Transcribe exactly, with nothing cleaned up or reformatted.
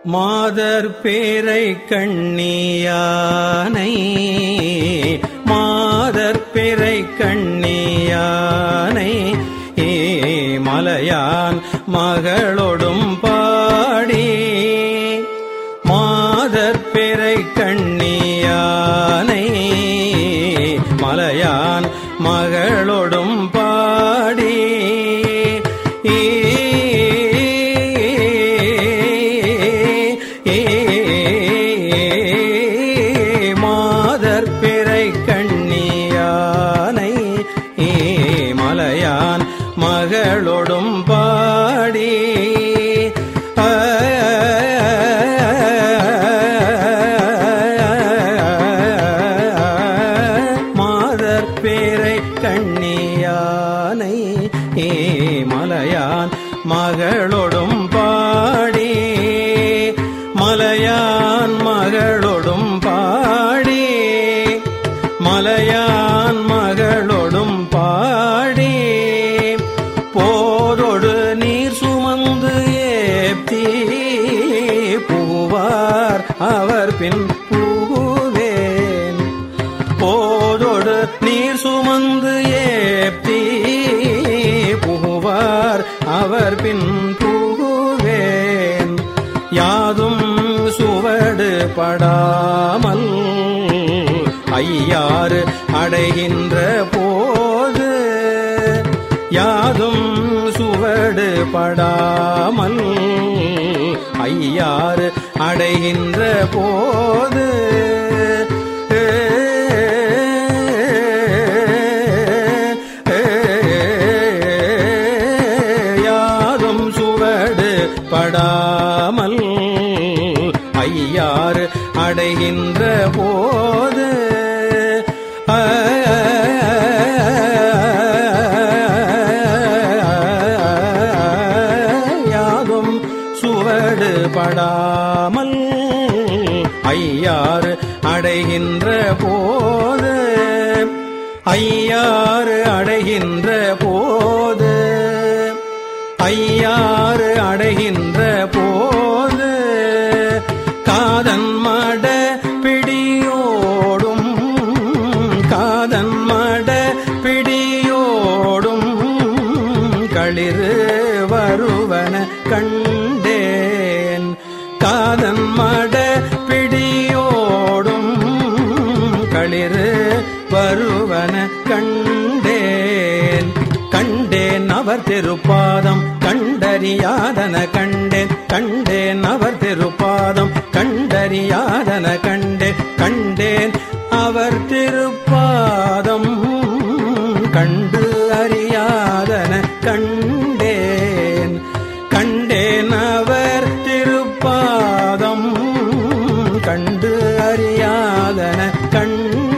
மாதர் பேரை கண்ணியானை மாதர் பேரை கண்ணியானை மலையான் மகளொடும் பாடி மாதர் பேரை கண்ணியானை மலையான் மகளொடும் பாடி மாதர் பிறை கண்ணியானை மலையான் மகளொடும் பாடி மாதர் பிறை கண்ணியானை மலையான் மகளொடும் பாடி மலையான் மகளொடும் பாடி மலையான் மகளொடும் பாடி போதொடு நீர் சுமந்து ஏப்தி புகுவார் அவர் பின் புகுவேன் போதொடு நீர் சுமந்து ஏப்தி புகுவார் அவர் பின் புகுவேன் யாதும் சுவடு படாமல் ஐயாறு அடைகின்ற போது யாதும் சுவடு படாமல் ஐயாறு அடைகின்ற போது யாதும் சுவடு படாமல் ஐயாறு அடைகின்ற போது யாதும் சுவடு படாமல் ஐயாறு அடைகின்ற போது ஐயாறு அடைகின்ற போது ஐயாறு அடைகின்ற போது காதன் மட பிடியோடும் காதன் மட பிடியோடும் களிறு வருவன கண்டேன் காதன் மட பிடியோடும் களிறு வருவன கண்டேன் கண்டேன் அவர் திருப்பாதம் கண்டறியாதன கண்டேன் கண்டேன் அவர் திருப்பாதம் கண்டறியாதன கண்டேன் கண்டேன் அவர் திருப்பாதம் கண்டு அறியாதன கண்டேன் கண்டேன் அவர் திருப்பாதம் கண்டு அறியாதன கண்டேன்